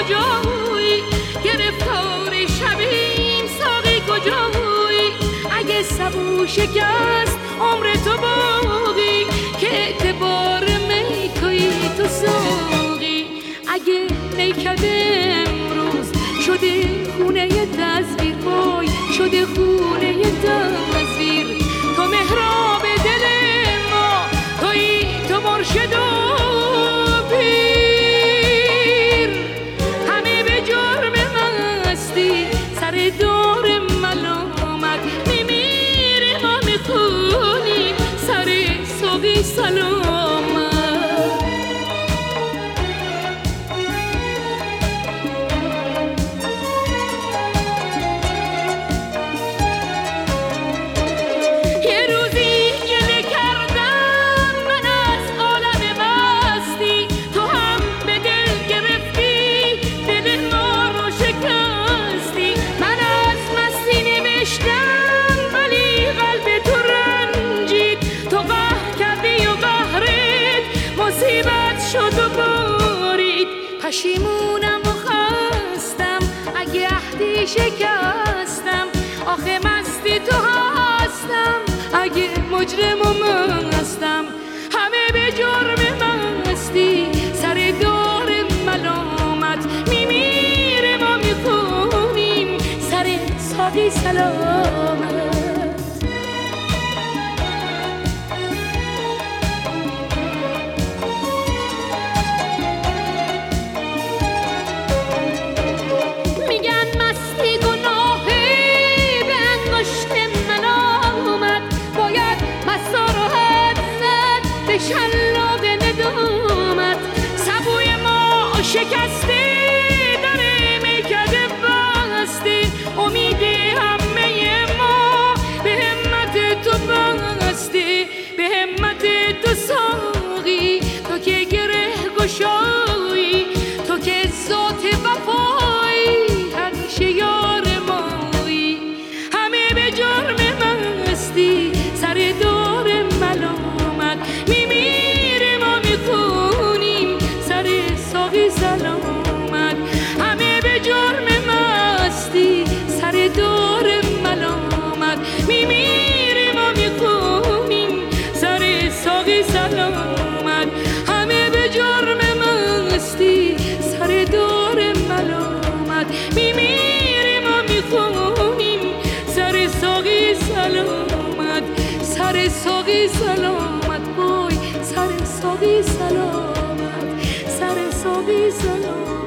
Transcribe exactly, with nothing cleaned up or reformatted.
کجایی، گرفتار شبیم ساقی کجایی، اگه سبو شکست عمر تو باقی، که اعتبار می توی تو ساقی. اگه نیکده امروز شده خونه تصویر، وای شده خونه تصویر، تو محراب دل ما توی، تو مرشد و پیر. همه به جرم مستی سر دار ملامت میمیره، ما میخونیم سر ساقی سلامت. پشیمونم و خستم اگه عهدی شکستم، آخه مستی تو هستم اگه مجرم و مستم. همه به جرم مستی سر دار ملامت میمیره، ما میخونیم سر ساقی سلامت. شلاق ندامت سبوی ما شکسته، داره میکده بسته، امید همه ما به همت تو بسته، به همت تو ساقی، تو که گره گشایی، تو که ذات وفایی، همیشه یار مایی. همه به جرم مستی سر دار ملامت میمیره، ما میخونیم سر ساقی سلامت. همه به جرم مستی سر دار ملامت میمیره، ما میخونیم سر ساقی سلامت. همه به جرم مستی سر دار ملامت میمیره، ما میخونیم سر ساقی سلامت. سر ساقی سلامت، وای سر ساقی سلامت، سر ساقی سلامت.